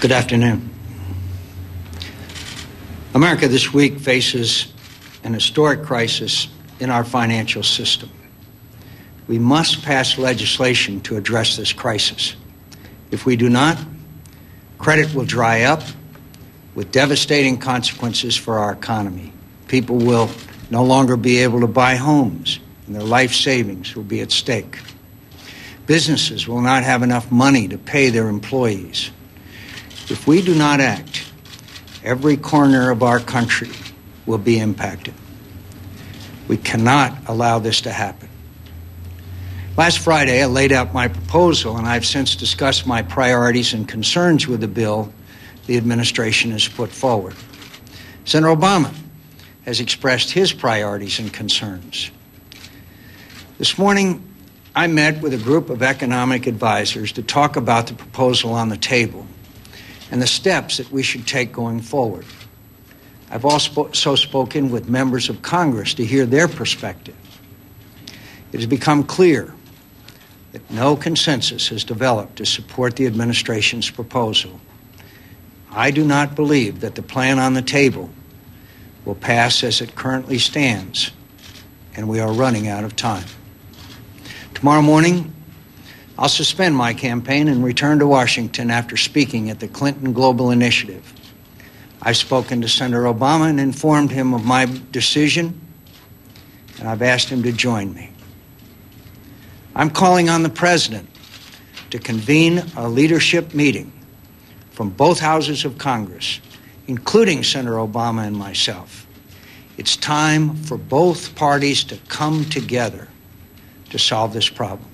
Good afternoon. America this week faces an historic crisis in our financial system. We must pass legislation to address this crisis. If we do not, credit will dry up with devastating consequences for our economy. People will no longer be able to buy homes, and their life savings will be at stake. Businesses will not have enough money to pay their employees. If we do not act, every corner of our country will be impacted. We cannot allow this to happen. Last Friday, I laid out my proposal, and I've since discussed my priorities and concerns with the bill the administration has put forward. Senator Obama has expressed his priorities and concerns. This morning, I met with a group of economic advisors to talk about the proposal on the table and the steps that we should take going forward. I've also spoken with members of Congress to hear their perspective. It has become clear that no consensus has developed to support the administration's proposal. I do not believe that the plan on the table will pass as it currently stands, and we are running out of time. Tomorrow morning, I'll suspend my campaign and return to Washington after speaking at the Clinton Global Initiative. I've spoken to Senator Obama and informed him of my decision, and I've asked him to join me. I'm calling on the President to convene a leadership meeting from both houses of Congress, including Senator Obama and myself. It's time for both parties to come together to solve this problem.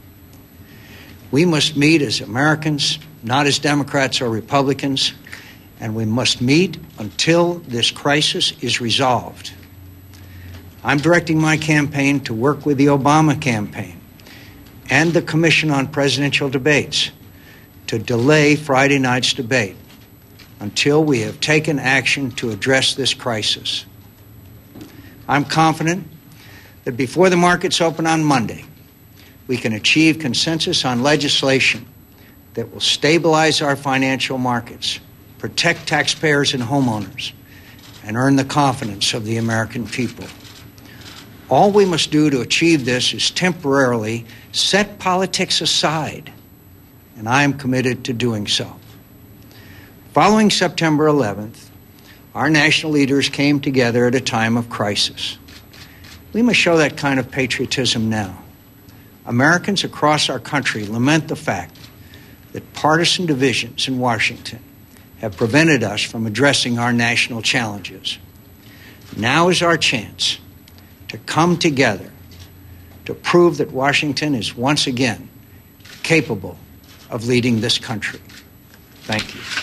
We must meet as Americans, not as Democrats or Republicans, and we must meet until this crisis is resolved. I'm directing my campaign to work with the Obama campaign and the Commission on Presidential Debates to delay Friday night's debate until we have taken action to address this crisis. I'm confident that before the markets open on Monday, we can achieve consensus on legislation that will stabilize our financial markets, protect taxpayers and homeowners, and earn the confidence of the American people. All we must do to achieve this is temporarily set politics aside, and I am committed to doing so. Following September 11th, our national leaders came together at a time of crisis. We must show that kind of patriotism now. Americans across our country lament the fact that partisan divisions in Washington have prevented us from addressing our national challenges. Now is our chance to come together to prove that Washington is once again capable of leading this country. Thank you.